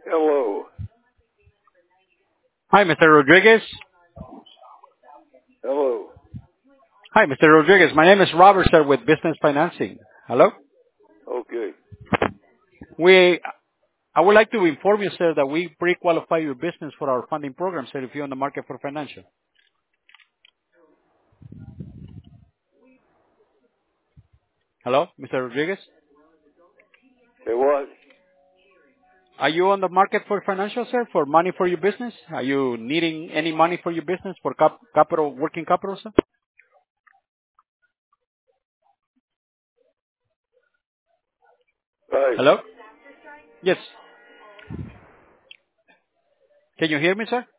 Hello. Hi, Mr. Rodriguez. Hello. Hi, Mr. Rodriguez. My name is Robert, sir, with Business Financing. Hello? Okay. We, I would like to inform you, sir, that we pre-qualify your business for our funding program, sir, if you're on the market for financial. Hello, Mr. Rodriguez? Say what? Are you on the market for financial, sir, for money for your business? Are you needing any money for your business for capital, working capital, sir? Right. Hello? Yes. Can you hear me, sir?